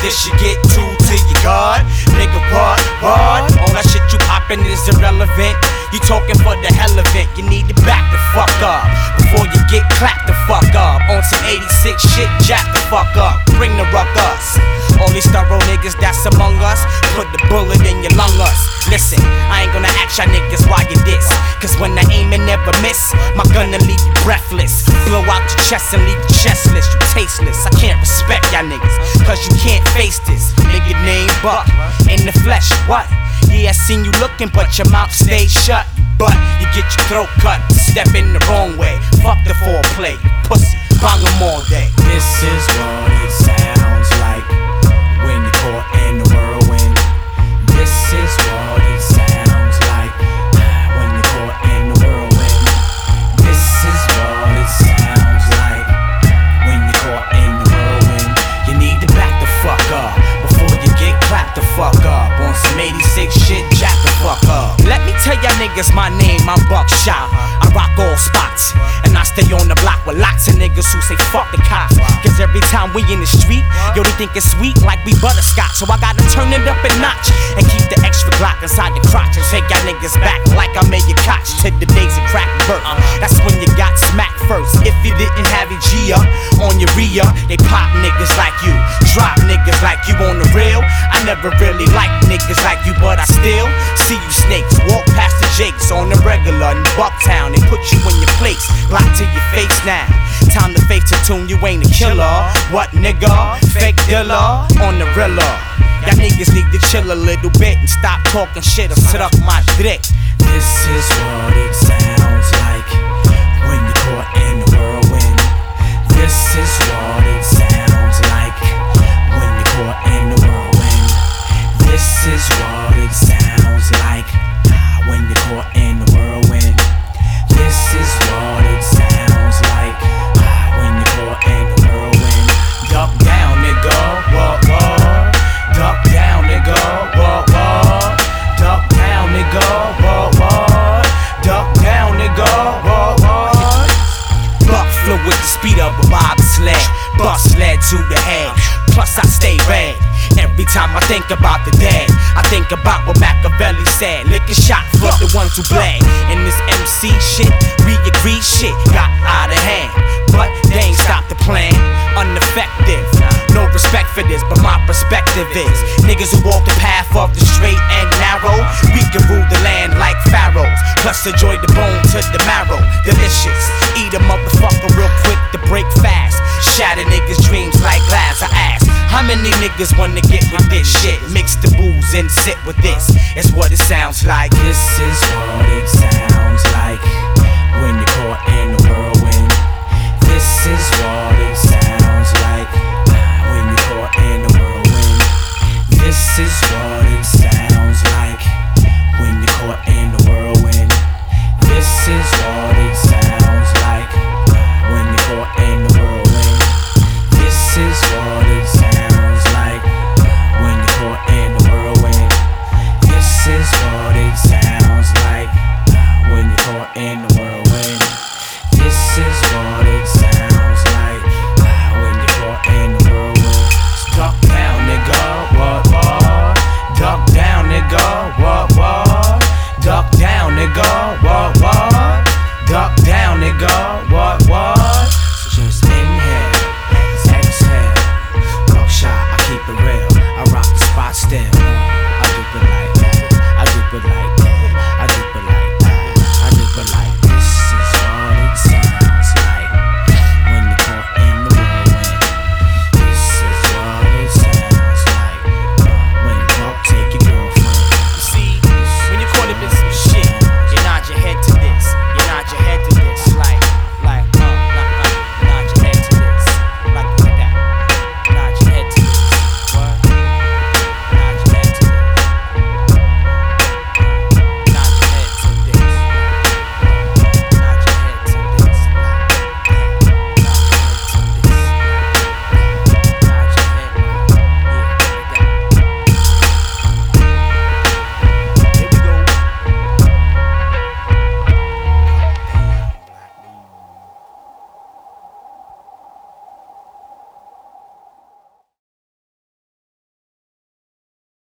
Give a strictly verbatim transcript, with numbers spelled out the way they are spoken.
this shit get too to your guard. Nigga, what, what? All that shit you poppin' is irrelevant. You talking for the hell of it. You need to back the fuck up before you get clapped the fuck up. On some eighty-six shit, jack the fuck up. Bring the ruckus. All these thorough niggas that's among us, put the bullet in your lungus. Listen, I ain't gonna ask y'all niggas why you diss, cause when I aim and never miss, my gun'll leave you breathless. Blow out your chest and leave you chestless. You tasteless. I can't respect y'all niggas, cause you can't face this. Nigga name Buck, in the flesh, what? Yeah, I seen you looking, but your mouth stays shut. But you get your throat cut, step in the wrong way. Fuck the foreplay, pussy, bang 'em all day. This is what it sounds like when you're caught in the whirlwind. This is what it sounds like when you're caught in the whirlwind. This is what it sounds like when you're caught in the whirlwind. You need to back the fuck up before you get clapped the fuck up. On some eighty-six shit, jack the fuck up. Let me tell y'all niggas my name, I'm Buckshot. I rock all spots, and I stay on the block with lots of niggas who say fuck the cops. Cause every time we in the street, yo, they think it's sweet like we butterscotch. So I gotta turn it up a notch and keep the extra Glock inside the crotch and take y'all niggas back like I made your cotch to the days of crack birth. That's when you got smacked first. If you didn't have your G up on your re-up, they pop niggas like you, drop niggas like you on the real. I never really liked niggas like you, but I still see you snakes walk past the Jakes on the regular in Bucktown. They put you in your place, block to your face now. Time to face the tune, you ain't a killer. What nigga? Fake dealer on the rilla. Y'all niggas need to chill a little bit and stop talking shit or suck my dick. This is what it sounds like when you're caught in the whirlwind. This is what it sounds like when you're caught in the whirlwind. This is what it sounds like when you're caught in the whirlwind. This is what it sounds like when you're caught in the whirlwind. Duck down, nigga, what, what? Duck down, nigga, what, what? Duck down, nigga, what, what? Duck down, nigga, what, what? Buck flew with the speed of a bobsled, bus led to the head. Plus I stay red. Every time I think about the dead, I think about what Machiavelli said. Lick a shot for the ones who bled. In this M C shit, we agree shit got out of hand, but they ain't stopped the plan. Ineffective, no respect for this, but my perspective is niggas who walk the path of the straight and narrow, we can rule the land like pharaohs. Plus enjoy the bone to the marrow, delicious. Eat a motherfucker real quick to break fast. Shatter niggas' dreams like glass. I ask, how many niggas wanna get with this shit? Mix the booze and sit with this. It's what it sounds like. This is what it sounds like when you're caught in the whirlwind. This is what it sounds like.